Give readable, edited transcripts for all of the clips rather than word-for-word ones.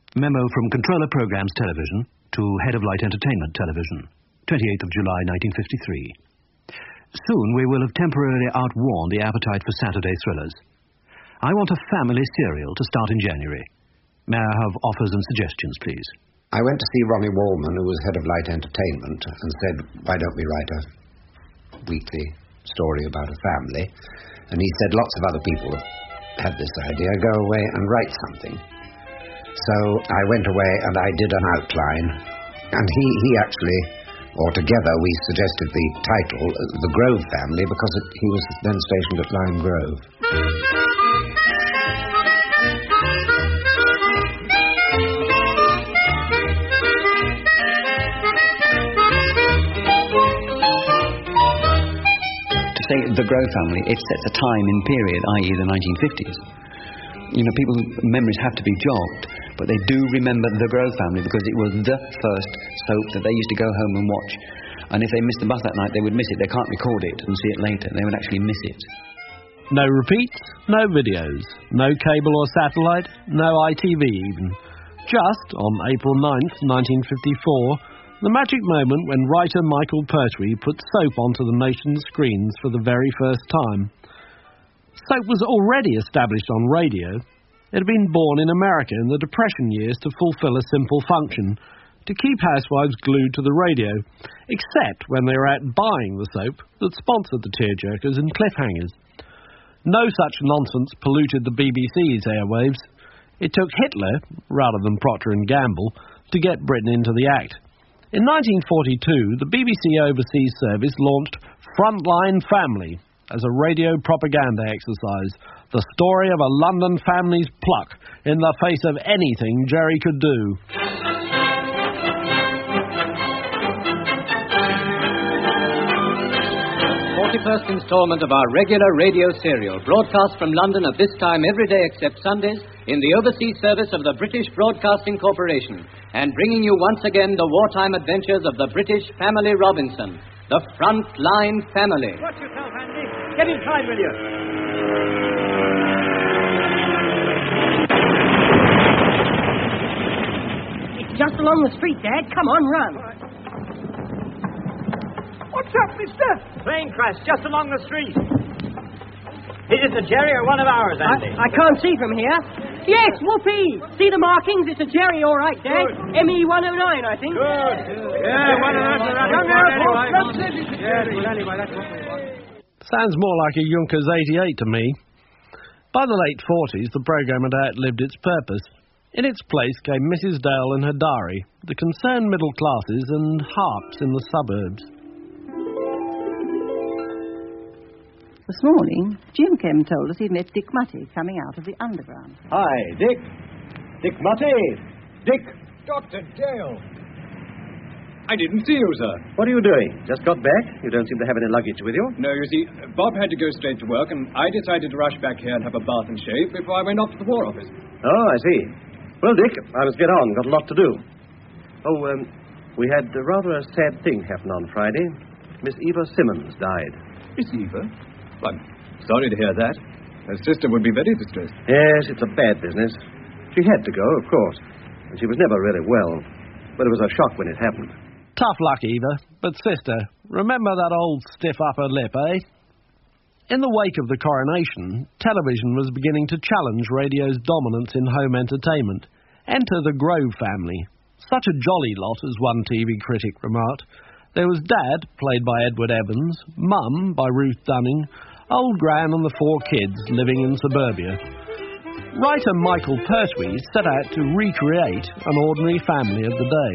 Memo from Controller Programs Television to Head of Light Entertainment Television, 28th of July 1953. Soon we will have temporarily outworn the appetite for Saturday thrillers. I want a family serial to start in January. May I have offers and suggestions, please? I went to see Ronnie Wallman, who was Head of Light Entertainment, and said, why don't we write a weekly story about a family? And he said, lots of other people have had this idea. Go away and write something. So I went away and I did an outline. And he actually, or together, we suggested the title, The Grove Family, because he was then stationed at Lime Grove. Say the Grove Family, it sets a time in period, i.e. the 1950s. You know, people's memories have to be jogged, but they do remember the Grove Family because it was the first soap that they used to go home and watch. And if they missed the bus that night, they would miss it. They can't record it and see it later. They would actually miss it. No repeats, no videos, no cable or satellite, no ITV even. Just, on April 9th, 1954, the magic moment when writer Michael Pertwee put soap onto the nation's screens for the very first time. Soap was already established on radio. It had been born in America in the Depression years to fulfill a simple function, to keep housewives glued to the radio, except when they were out buying the soap that sponsored the tearjerkers and cliffhangers. No such nonsense polluted the BBC's airwaves. It took Hitler, rather than Procter & Gamble, to get Britain into the act. In 1942, the BBC Overseas Service launched Frontline Family as a radio propaganda exercise, the story of a London family's pluck in the face of anything Jerry could do. 41st instalment of our regular radio serial, broadcast from London at this time every day except Sundays, in the overseas service of the British Broadcasting Corporation, and bringing you once again the wartime adventures of the British Family Robinson, the Frontline Family. Watch yourself, Andy. Get inside, will you? It's just along the street, Dad. Come on, run. What's up, mister? Plane crash just along the street. Is it a Jerry or one of ours, Andy? I can't see from here. Yes, whoopee! See the markings? It's a Jerry, all right, Dad. ME-109, I think. Good. Yeah, one of those. Anyway, that's what we want. Sounds more like a Junkers 88 to me. By the late 40s, the programme had outlived its purpose. In its place came Mrs. Dale and her diary, the concerned middle classes and harps in the suburbs. This morning, Jim came and told us he'd met Dick Mutty coming out of the underground. Hi, Dick. Dick Mutty. Dick. Dr. Dale. I didn't see you, sir. What are you doing? Just got back? You don't seem to have any luggage with you. No, you see, Bob had to go straight to work, and I decided to rush back here and have a bath and shave before I went off to the War Office. Oh, I see. Well, Dick, I must get on. Got a lot to do. We had rather a sad thing happen on Friday. Miss Eva Simmons died. Miss Eva? I'm sorry to hear that. Her sister would be very distressed. Yes, it's a bad business. She had to go, of course. And she was never really well. But it was a shock when it happened. Tough luck, Eva. But, sister, remember that old stiff upper lip, eh? In the wake of the coronation, television was beginning to challenge radio's dominance in home entertainment. Enter the Grove Family. Such a jolly lot, as one TV critic remarked. There was Dad, played by Edward Evans, Mum, by Ruth Dunning, Old Gran and the 4 kids living in suburbia. Writer Michael Pertwee set out to recreate an ordinary family of the day.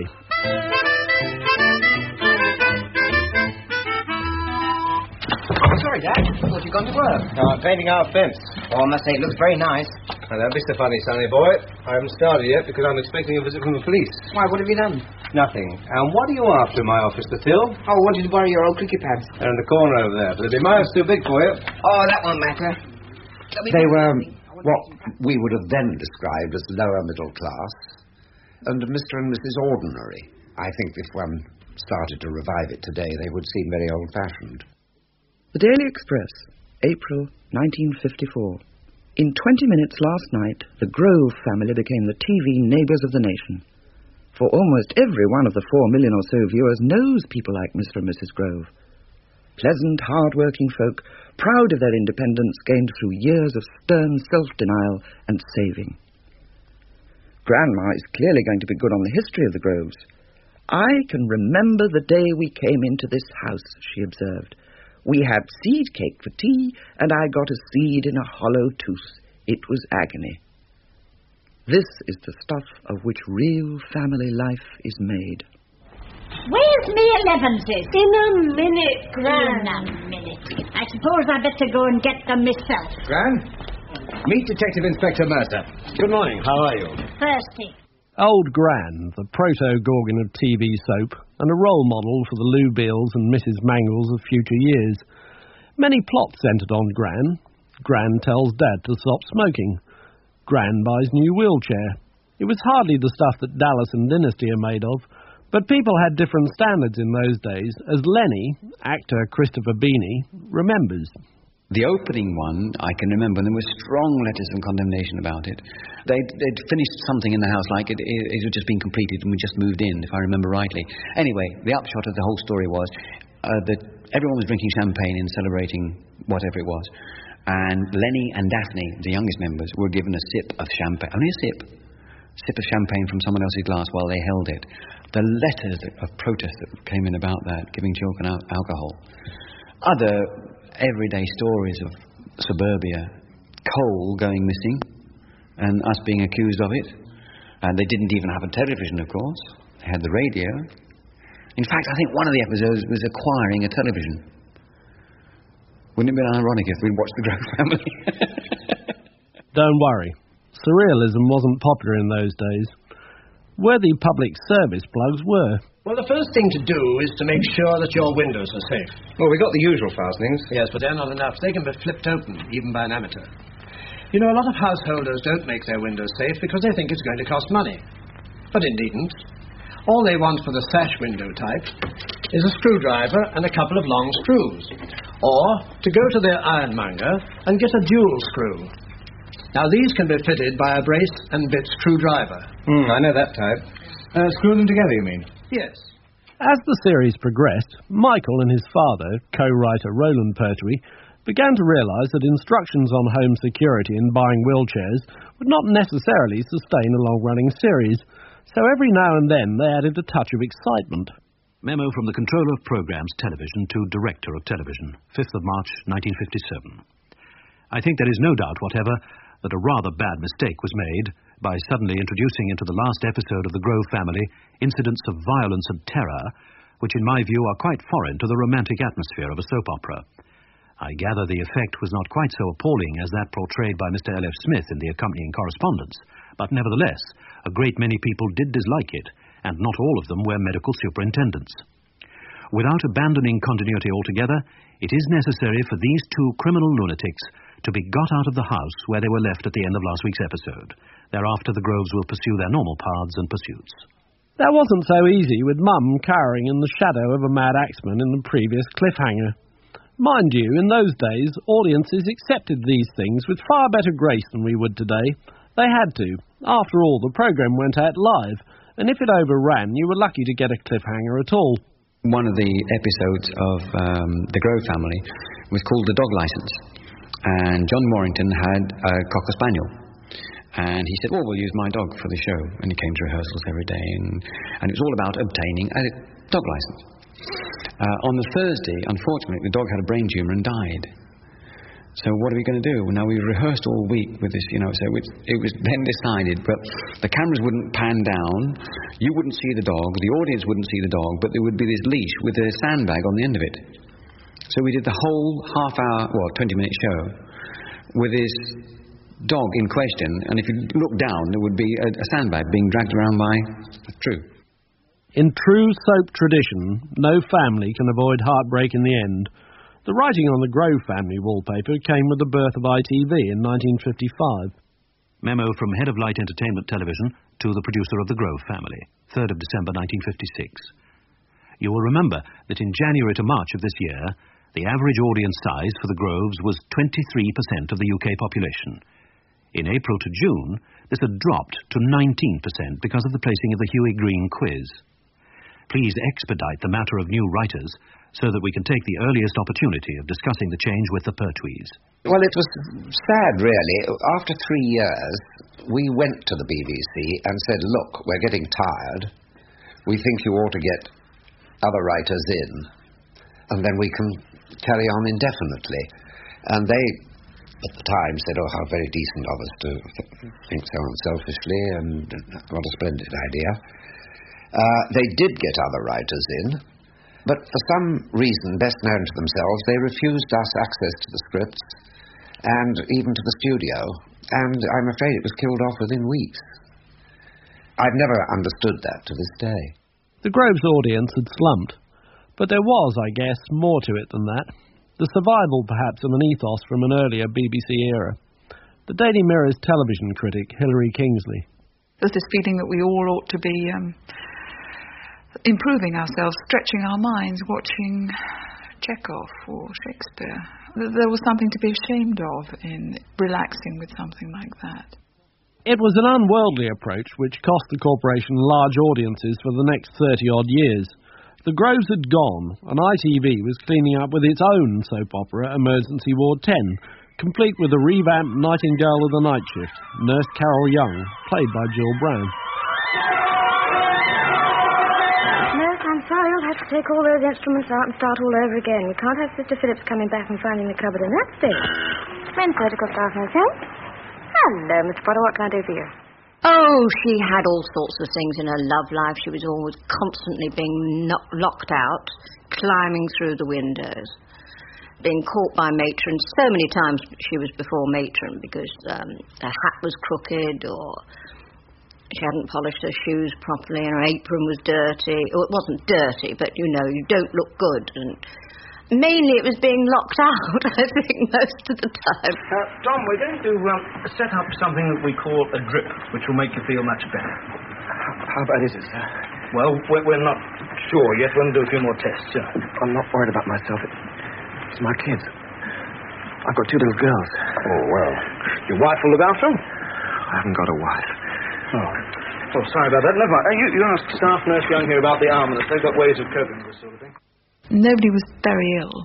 Sorry, Dad. I thought you'd gone to work. No, I'm painting our fence. Oh, I must say, it looks very nice. Now, don't be so funny, sonny boy. I haven't started yet because I'm expecting a visit from the police. Why, what have you done? Nothing. And what are you after in my office, Phil? Oh, I wanted to borrow your old cricket pads. They're in the corner over there, but they'll be miles too big for you. Oh, that won't matter. They were what we would have then described as lower middle class, and Mr. and Mrs. Ordinary. I think if one started to revive it today, they would seem very old-fashioned. The Daily Express, April 1954. In 20 minutes last night, the Grove family became the TV neighbours of the nation. For almost every one of the 4 million or so viewers knows people like Mr. and Mrs. Grove. Pleasant, hard-working folk, proud of their independence gained through years of stern self-denial and saving. Grandma is clearly going to be good on the history of the Groves. I can remember the day we came into this house, she observed. We had seed cake for tea, and I got a seed in a hollow tooth. It was agony. This is the stuff of which real family life is made. Where's me 11s? In a minute, Gran. In a minute. I suppose I better go and get them myself. Gran? Meet Detective Inspector Mercer. Good morning. How are you? Thirsty. Old Gran, the proto-Gorgon of TV soap, and a role model for the Lou Beals and Mrs. Mangles of future years. Many plots centred on Gran. Gran tells Dad to stop smoking. Gran buys new wheelchair. It was hardly the stuff that Dallas and Dynasty are made of, but people had different standards in those days, as Lenny, actor Christopher Beanie, remembers. The opening one, I can remember, and there were strong letters of condemnation about it. They'd finished something in the house, like it had just been completed and we just moved in, if I remember rightly. Anyway, the upshot of the whole story was that everyone was drinking champagne and celebrating whatever it was. And Lenny and Daphne, the youngest members, were given a sip of champagne, only a sip of champagne from someone else's glass while they held it. The letters of protest that came in about that, giving children alcohol. Other everyday stories of suburbia, coal going missing and us being accused of it. And they didn't even have a television, of course. They had the radio. In fact, I think one of the episodes was acquiring a television. Wouldn't it have been ironic if we'd watched the Grove family? Don't worry. Surrealism wasn't popular in those days. Worthy public service plugs were. Well, the first thing to do is to make sure that your windows are safe. Well, we got the usual fastenings. Yes, but they're not enough. They can be flipped open, even by an amateur. You know, a lot of householders don't make their windows safe because they think it's going to cost money. But it needn't. All they want for the sash window type is a screwdriver and a couple of long screws. Or to go to their ironmonger and get a dual screw. Now, these can be fitted by a brace and bit screwdriver. I know that type. Screw them together, you mean? Yes. As the series progressed, Michael and his father, co-writer Roland Pertwee, began to realise that instructions on home security and buying wheelchairs would not necessarily sustain a long-running series, so every now and then they added a touch of excitement. Memo from the Controller of Programmes Television to Director of Television, 5th of March 1957. I think there is no doubt whatever that a rather bad mistake was made by suddenly introducing into the last episode of the Grove family incidents of violence and terror, which in my view are quite foreign to the romantic atmosphere of a soap opera. I gather the effect was not quite so appalling as that portrayed by Mr. L.F. Smith in the accompanying correspondence, but nevertheless, a great many people did dislike it, and not all of them were medical superintendents. Without abandoning continuity altogether, it is necessary for these two criminal lunatics to be got out of the house where they were left at the end of last week's episode. Thereafter, the Groves will pursue their normal paths and pursuits. That wasn't so easy, with Mum cowering in the shadow of a mad axeman in the previous cliffhanger. Mind you, in those days, audiences accepted these things with far better grace than we would today. They had to. After all, the programme went out live, and if it overran, you were lucky to get a cliffhanger at all. One of the episodes of The Grove family was called The Dog License. And John Warrington had a Cocker Spaniel. And he said, well, we'll use my dog for the show. And he came to rehearsals every day. And it was all about obtaining a dog license. On the Thursday, unfortunately, the dog had a brain tumour and died. So what are we going to do? Now, we rehearsed all week with this, so it was then decided, but the cameras wouldn't pan down, you wouldn't see the dog, the audience wouldn't see the dog, but there would be this leash with a sandbag on the end of it. So we did the whole 20-minute show with this dog in question, and if you look down, there would be a sandbag being dragged around by a crew. In true soap tradition, no family can avoid heartbreak in the end. The writing on the Grove family wallpaper came with the birth of ITV in 1955. Memo from Head of Light Entertainment Television to the producer of the Grove family, 3rd of December 1956. You will remember that in January to March of this year, the average audience size for the Groves was 23% of the UK population. In April to June, this had dropped to 19% because of the placing of the Huey Green quiz. Please expedite the matter of new writers so that we can take the earliest opportunity of discussing the change with the Pertwees. Well, it was sad, really. After 3 years, we went to the BBC and said, look, we're getting tired. We think you ought to get other writers in, and then we can carry on indefinitely. And they, at the time, said, oh, how very decent of us to think so unselfishly, and what a splendid idea. They did get other writers in, but for some reason best known to themselves, they refused us access to the scripts and even to the studio, and I'm afraid it was killed off within weeks. I've never understood that to this day. The Groves audience had slumped, but there was, I guess, more to it than that. The survival, perhaps, of an ethos from an earlier BBC era. The Daily Mirror's television critic, Hilary Kingsley. There's this feeling that we all ought to be improving ourselves, stretching our minds, watching Chekhov or Shakespeare. There was something to be ashamed of in relaxing with something like that. It was an unworldly approach which cost the corporation large audiences for the next 30-odd years. The Groves had gone, and ITV was cleaning up with its own soap opera, Emergency Ward 10, complete with a revamped Nightingale of the Night Shift, Nurse Carol Young, played by Jill Brown. Nurse, I'm sorry, you'll have to take all those instruments out and start all over again. We can't have Sister Phillips coming back and finding the cupboard in that state. When surgical staff knows him. Hello, Mr. Potter, what can I do for you? Oh, she had all sorts of things in her love life. She was always constantly being locked out, climbing through the windows, being caught by matrons. So many times she was before matron because her hat was crooked or she hadn't polished her shoes properly and her apron was dirty. Well, it wasn't dirty, but, you know, you don't look good. And mainly it was being locked out, I think, most of the time. Tom, we're going to set up something that we call a drip, which will make you feel much better. How bad is it, sir? Well, we're not sure yet. We'll do a few more tests. I'm not worried about myself. It's my kids. I've got 2 little girls. Oh, well. Your wife will look after them? I haven't got a wife. Oh, sorry about that. Never mind. You ask Staff Nurse Young here about the armless. They've got ways of coping with this sort of thing. Nobody was very ill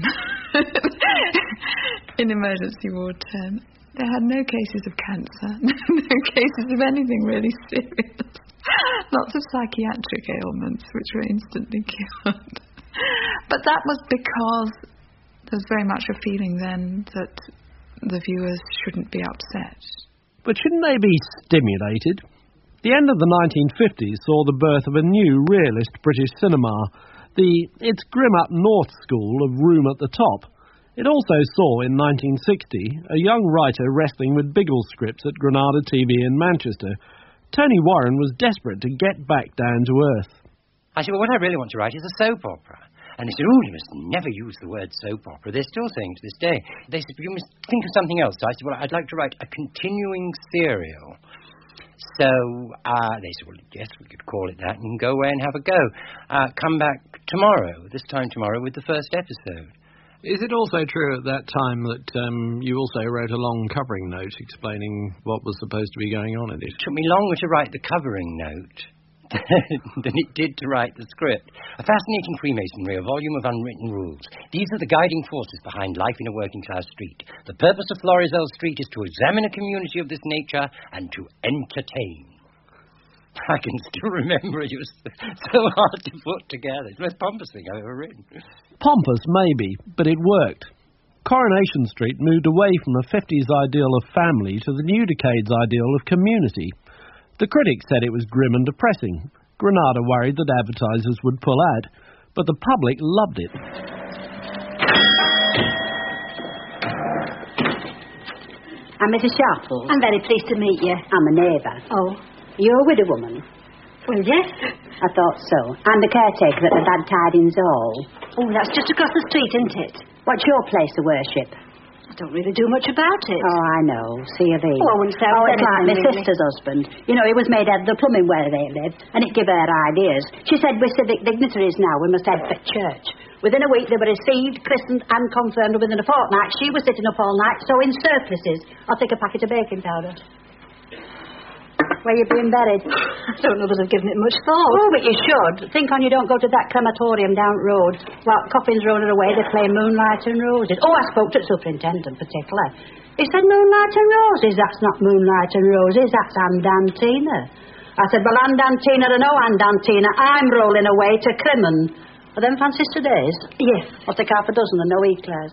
in Emergency Ward 10. They had no cases of cancer, no cases of anything really serious. Lots of psychiatric ailments which were instantly cured. But that was because there was very much a feeling then that the viewers shouldn't be upset. But shouldn't they be stimulated? The end of the 1950s saw the birth of a new realist British cinema, the It's Grim Up North school of Room at the Top. It also saw, in 1960, a young writer wrestling with Biggle scripts at Granada TV in Manchester. Tony Warren was desperate to get back down to earth. I said, well, what I really want to write is a soap opera. And they said, oh, you must never use the word soap opera. They're still saying to this day. They said, you must think of something else. So I said, well, I'd like to write a continuing serial. So they said, well, yes, we could call it that. You can go away and have a go. Come back tomorrow, this time tomorrow, with the first episode. Is it also true at that time that you also wrote a long covering note explaining what was supposed to be going on in it? It took me longer to write the covering note than it did to write the script. A fascinating Freemasonry, a volume of unwritten rules. These are the guiding forces behind life in a working-class street. The purpose of Florizel Street is to examine a community of this nature and to entertain. I can still remember it. It was so hard to put together. It's the most pompous thing I've ever written. Pompous, maybe, but it worked. Coronation Street moved away from the 50s ideal of family to the new decade's ideal of community. The critics said it was grim and depressing. Granada worried that advertisers would pull out, but the public loved it. I'm Mrs. Sharples. I'm very pleased to meet you. I'm a neighbour. Oh. You're a widow woman? Well, yes. I thought so. I'm the caretaker at the Bad Tidings Hall. Oh, that's just across the street, isn't it? What's your place of worship? I don't really do much about it. Oh, I know. C of E. Oh, I wouldn't say it's like my really. sister's husband. You know, he was made head of the plumbing where they lived, and it gave her ideas. She said, we're civic dignitaries now. We must head for church. Within a week, they were received, christened and confirmed. Within a fortnight, she was sitting up all night, sewing surplices. I'll take a packet of baking powder. Where you being buried? I don't know that I've given it much thought. Oh, but you should. Think on you don't go to that crematorium down the road. While coffins rolling away, they play Moonlight and Roses. Oh, I spoke to the superintendent particularly. He said Moonlight and Roses. That's not Moonlight and Roses. That's Andantina. I said, well, Andantina or no Andantina, I'm rolling away to Crimon. Are them fancies today's? Yes. I'll take half a dozen and no eclairs.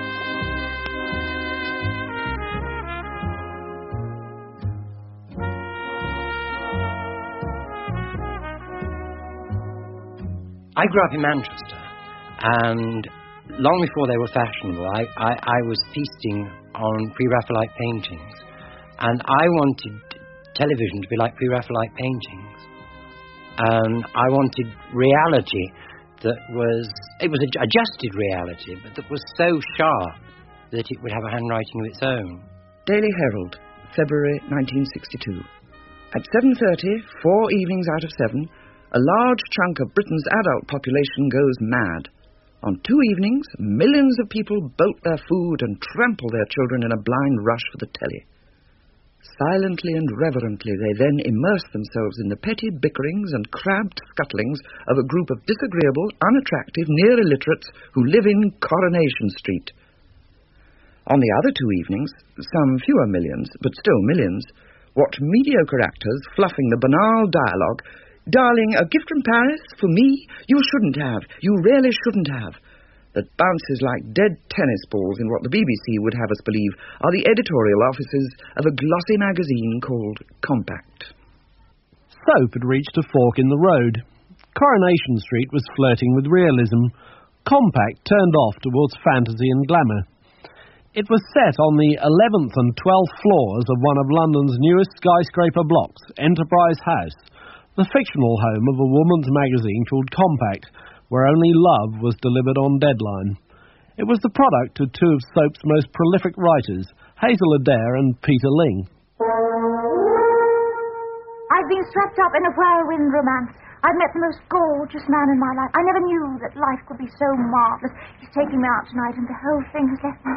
I grew up in Manchester, and long before they were fashionable, I was feasting on Pre-Raphaelite paintings, and I wanted television to be like Pre-Raphaelite paintings. I wanted reality that was adjusted reality, but that was so sharp that it would have a handwriting of its own. Daily Herald, February 1962. At 7:30, 4 evenings out of 7, a large chunk of Britain's adult population goes mad. On 2 evenings, millions of people bolt their food and trample their children in a blind rush for the telly. Silently and reverently, they then immerse themselves in the petty bickerings and crabbed scuttlings of a group of disagreeable, unattractive, near-illiterates who live in Coronation Street. On the other 2 evenings, some fewer millions, but still millions, watch mediocre actors fluffing the banal dialogue. Darling, a gift from Paris? For me? You shouldn't have. You really shouldn't have. That bounces like dead tennis balls in what the BBC would have us believe are the editorial offices of a glossy magazine called Compact. Soap had reached a fork in the road. Coronation Street was flirting with realism. Compact turned off towards fantasy and glamour. It was set on the 11th and 12th floors of one of London's newest skyscraper blocks, Enterprise House, the fictional home of a woman's magazine called Compact, where only love was delivered on deadline. It was the product of 2 of soap's most prolific writers, Hazel Adair and Peter Ling. I've been swept up in a whirlwind romance. I've met the most gorgeous man in my life. I never knew that life could be so marvellous. He's taking me out tonight, and the whole thing has left me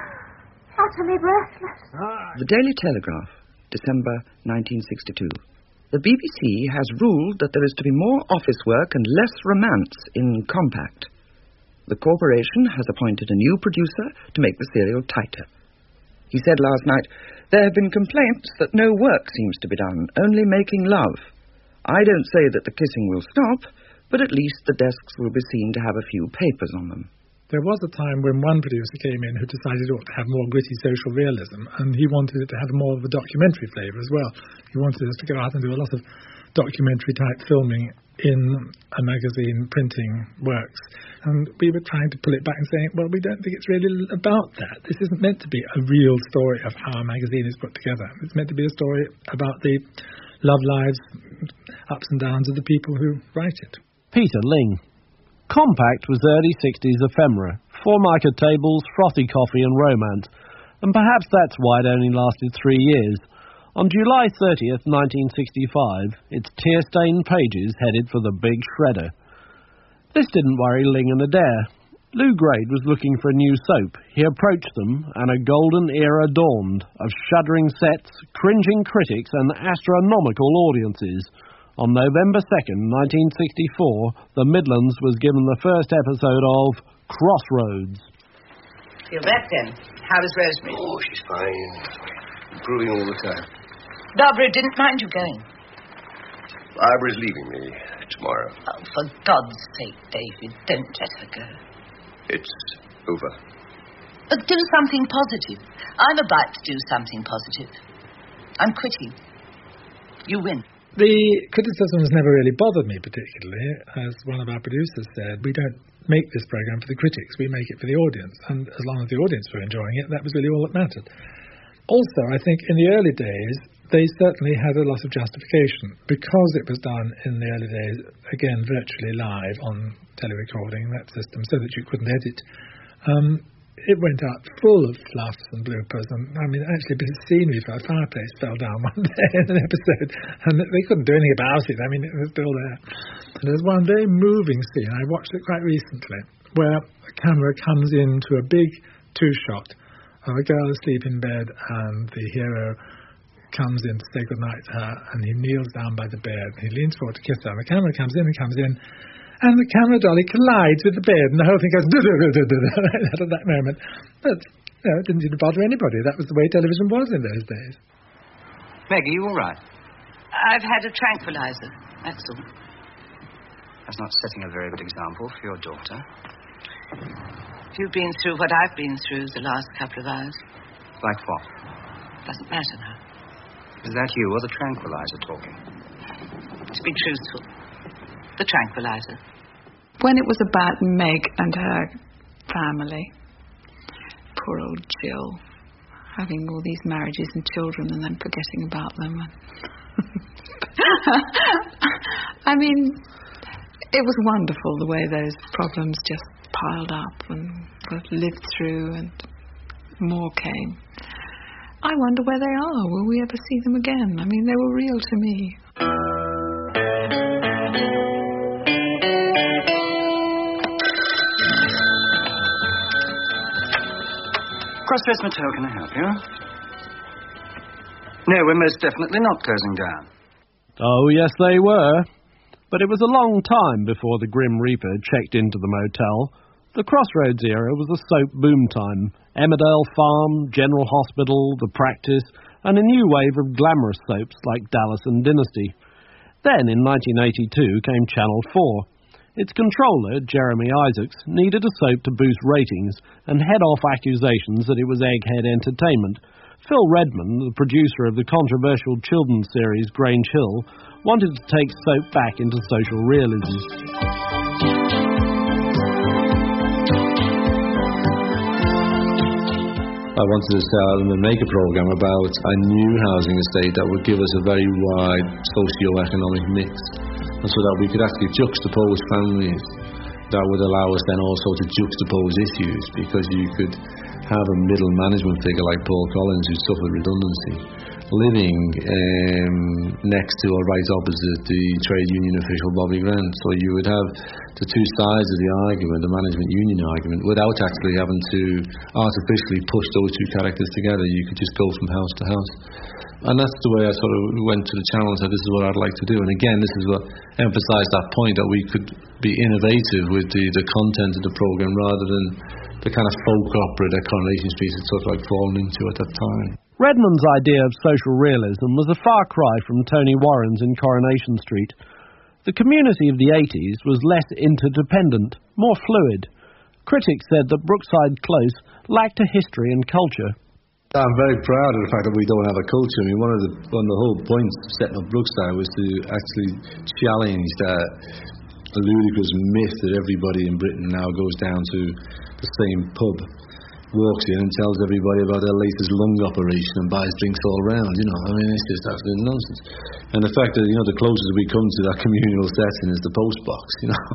utterly breathless. The Daily Telegraph, December 1962. The BBC has ruled that there is to be more office work and less romance in Compact. The corporation has appointed a new producer to make the serial tighter. He said last night, there have been complaints that no work seems to be done, only making love. I don't say that the kissing will stop, but at least the desks will be seen to have a few papers on them. There was a time when one producer came in who decided it ought to have more gritty social realism, and he wanted it to have more of a documentary flavour as well. He wanted us to go out and do a lot of documentary-type filming in a magazine, printing works. And we were trying to pull it back and saying, well, we don't think it's really about that. This isn't meant to be a real story of how a magazine is put together. It's meant to be a story about the love lives, ups and downs of the people who write it. Peter Ling. Compact was early 60s ephemera, formica tables, frothy coffee and romance, and perhaps that's why it only lasted 3 years. On July 30th, 1965, its tear-stained pages headed for the big shredder. This didn't worry Ling and Adair. Lou Grade was looking for a new soap. He approached them, and a golden era dawned of shuddering sets, cringing critics and astronomical audiences. On November 2nd, 1964, the Midlands was given the first episode of Crossroads. You're back then. How is Rosemary? Oh, she's fine. Improving all the time. Barbara didn't mind you going. Barbara's leaving me tomorrow. Oh, for God's sake, David, don't let her go. It's over. Do something positive. I'm about to do something positive. I'm quitting. You win. The criticism has never really bothered me particularly. As one of our producers said, we don't make this programme for the critics, we make it for the audience. And as long as the audience were enjoying it, that was really all that mattered. Also, I think in the early days, they certainly had a lot of justification. Because it was done in the early days, again, virtually live on telerecording, that system, so that you couldn't edit. It went out full of fluffs and bloopers, and I mean, actually, a bit of scenery for a fireplace fell down one day in an episode, and they couldn't do anything about it. I mean, it was still there. And there's one very moving scene, I watched it quite recently, where the camera comes into a big two-shot of a girl asleep in bed, and the hero comes in to say goodnight to her, and he kneels down by the bed, and he leans forward to kiss her, and the camera comes in, and the camera dolly collides with the bed, and the whole thing goes right at that moment. But it didn't seem to bother anybody. That was the way television was in those days. Meg, are you all right? I've had a tranquilizer, that's all. That's not setting a very good example for your daughter. If you've been through what I've been through the last couple of hours. Like what? Doesn't matter now. Is that you or the tranquilizer talking? To be truthful, the tranquilizer. When it was about Meg and her family, poor old Jill, having all these marriages and children and then forgetting about them. I mean, it was wonderful the way those problems just piled up and were lived through, and more came. I wonder where they are. Will we ever see them again? I mean, they were real to me. Crossdress Mattel, can I help you? No, we're most definitely not closing down. Oh, yes, they were. But it was a long time before the Grim Reaper checked into the motel. The Crossroads era was a soap boom time. Emmerdale Farm, General Hospital, The Practice, and a new wave of glamorous soaps like Dallas and Dynasty. Then, in 1982, came Channel 4. Its controller, Jeremy Isaacs, needed a soap to boost ratings and head off accusations that it was egghead entertainment. Phil Redman, the producer of the controversial children's series Grange Hill, wanted to take soap back into social realism. I wanted to start and make a programme about a new housing estate that would give us a very wide socio-economic mix, and so that we could actually juxtapose families. That would allow us then also to juxtapose issues, because you could have a middle management figure like Paul Collins, who suffered redundancy, living next to or right opposite the trade union official Bobby Grant. So you would have the two sides of the argument, the management union argument, without actually having to artificially push those two characters together. You could just go from house to house. And that's the way I sort of went to the channel and said, this is what I'd like to do. And again, this is what emphasised that point, that we could be innovative with the content of the programme rather than the kind of folk opera that Coronation Street had sort of like fallen into at that time. Redman's idea of social realism was a far cry from Tony Warren's in Coronation Street. The community of the 80s was less interdependent, more fluid. Critics said that Brookside Close lacked a history and culture. I'm very proud of the fact that we don't have a culture. I mean, one of the whole points of setting up Brookside was to actually challenge that ludicrous myth that everybody in Britain now goes down to the same pub, walks in and tells everybody about their latest lung operation and buys drinks all round, you know. I mean, it's just absolute nonsense. And the fact that, you know, the closest we come to that communal setting is the post box, you know.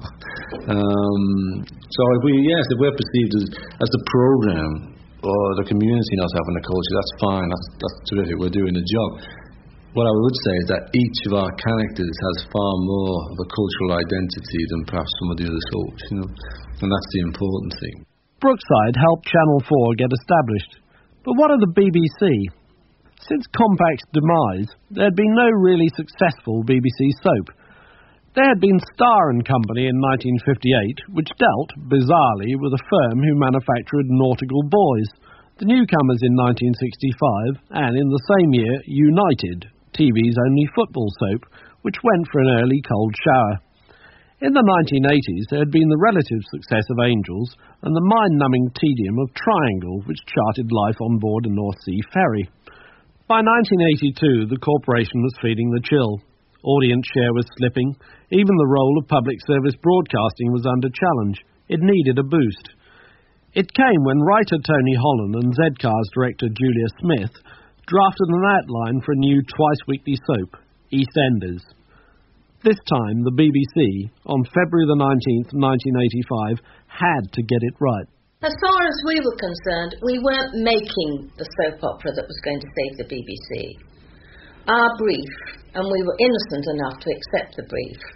So if we're perceived as the programme or the community not having a culture, that's fine, that's terrific, we're doing the job. What I would say is that each of our characters has far more of a cultural identity than perhaps some of the other soaps, you know, and that's the important thing. Brookside helped Channel 4 get established. But what of the BBC? Since Compact's demise, there had been no really successful BBC soap. There had been Star and Company in 1958, which dealt, bizarrely, with a firm who manufactured nautical buoys. The newcomers in 1965, and in the same year, United, TV's only football soap, which went for an early cold shower. In the 1980s, there had been the relative success of Angels and the mind-numbing tedium of Triangle, which charted life on board a North Sea ferry. By 1982, the corporation was feeling the chill. Audience share was slipping. Even the role of public service broadcasting was under challenge. It needed a boost. It came when writer Tony Holland and Z-Car's director Julia Smith drafted an outline for a new twice-weekly soap, EastEnders. This time, the BBC, on February the 19th, 1985, had to get it right. As far as we were concerned, we weren't making the soap opera that was going to save the BBC. Our brief, and we were innocent enough to accept the brief,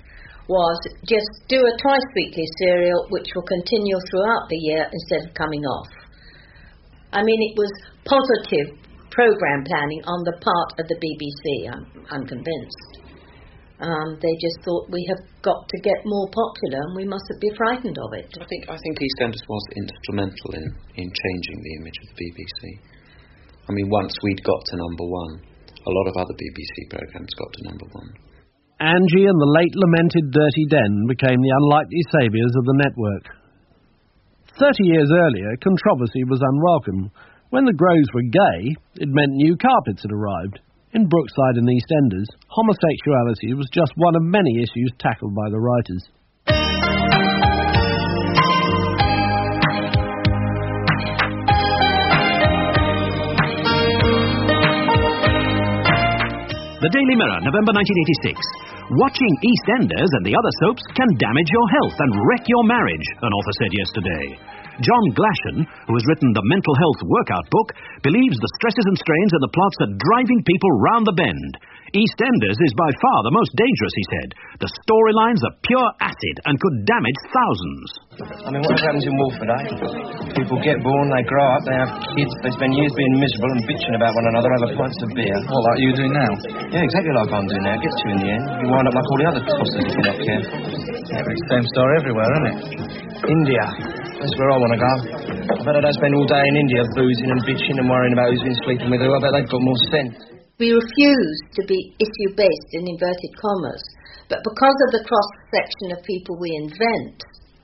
was just do a twice-weekly serial which will continue throughout the year instead of coming off. I mean, it was positive programme planning on the part of the BBC, I'm convinced. They just thought we have got to get more popular and we mustn't be frightened of it. I think EastEnders was instrumental in changing the image of the BBC. I mean, once we'd got to number one, a lot of other BBC programmes got to number one. Angie and the late lamented Dirty Den became the unlikely saviours of the network. 30 years earlier, controversy was unwelcome. When the Groves were gay, it meant new carpets had arrived. In Brookside and EastEnders, homosexuality was just one of many issues tackled by the writers. The Daily Mirror, November 1986. Watching EastEnders and the other soaps can damage your health and wreck your marriage, an author said yesterday. John Glashan, who has written the Mental Health Workout book, believes the stresses and strains of the plots are driving people round the bend. EastEnders is by far the most dangerous, he said. The storylines are pure acid and could damage thousands. I mean, what happens in Wolford, eh? People get born, they grow up, they have kids, they spend years being miserable and bitching about one another over pints of beer. What, like you do now? Yeah, exactly like I'm doing now. It gets to you in the end. You wind up like all the other tossers if you're not careful. Yeah, it's the same story everywhere, isn't it? India. That's where I want to go. I bet I don't spend all day in India boozing and bitching and worrying about who's been sleeping with who. I bet they've got more sense. We refuse to be issue-based in inverted commas, but because of the cross-section of people we invent,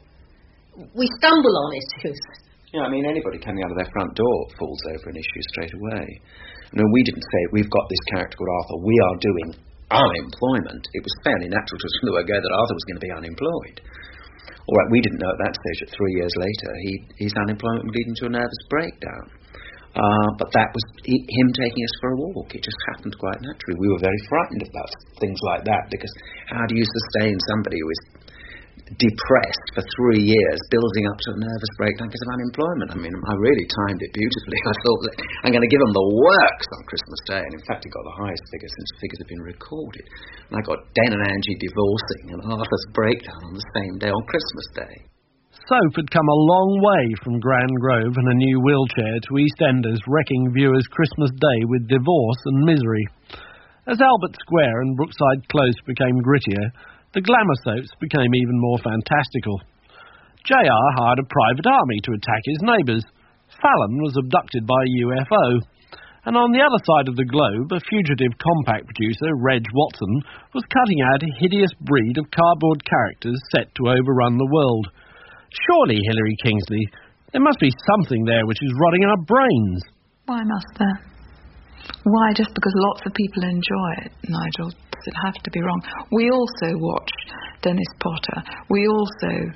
we stumble on issues. Yeah, I mean, anybody coming out of their front door falls over an issue straight away. No, we didn't say, we've got this character called Arthur, we are doing unemployment. It was fairly natural to us from the word go that Arthur was going to be unemployed. All right, we didn't know at that stage that 3 years later his unemployment would lead him to a nervous breakdown. But that was him taking us for a walk. It just happened quite naturally. We were very frightened about things like that, because how do you sustain somebody who is depressed for 3 years, building up to a nervous breakdown because of unemployment? I mean, I really timed it beautifully. I thought that I'm going to give them the works on Christmas Day, and in fact it got the highest figure since figures have been recorded. And I got Den and Angie divorcing and Arthur's breakdown on the same day, on Christmas Day. Soap had come a long way from Grand Grove and a new wheelchair to EastEnders, wrecking viewers' Christmas Day with divorce and misery. As Albert Square and Brookside Close became grittier, the glamour soaps became even more fantastical. JR hired a private army to attack his neighbours. Fallon was abducted by a UFO. And on the other side of the globe, a fugitive compact producer, Reg Watson, was cutting out a hideous breed of cardboard characters set to overrun the world. Surely, Hilary Kingsley, there must be something there which is rotting our brains. Why must there? Why, just because lots of people enjoy it, Nigel? Does it have to be wrong? We also watch Dennis Potter. We also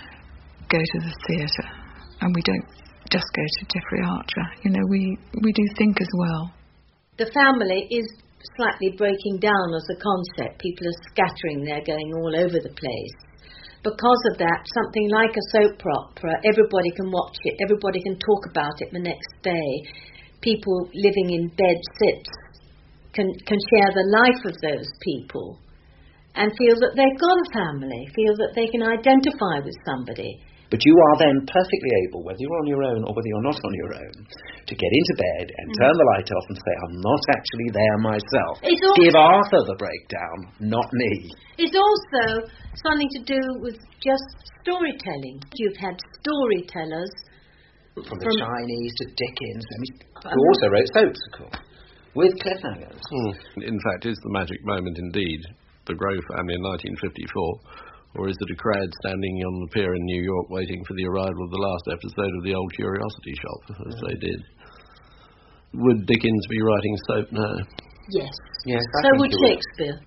go to the theatre. And we don't just go to Jeffrey Archer. You know, we do think as well. The family is slightly breaking down as a concept. People are scattering. They're going all over the place. Because of that, something like a soap opera, everybody can watch it, everybody can talk about it the next day. People living in bed sits can share the life of those people and feel that they've got a family, feel that they can identify with somebody. But you are then perfectly able, whether you're on your own or whether you're not on your own, to get into bed and turn the light off and say, I'm not actually there myself. Give Arthur the breakdown, not me. It's also something to do with just storytelling. You've had storytellers from the Chinese to Dickens, who also wrote soaps, of course, with cliffhangers. In fact, is the magic moment indeed the Grove family in 1954? Or is it a crowd standing on the pier in New York waiting for the arrival of the last episode of The Old Curiosity Shop, as they did? Would Dickens be writing soap now? Yes. Yes. So would Shakespeare.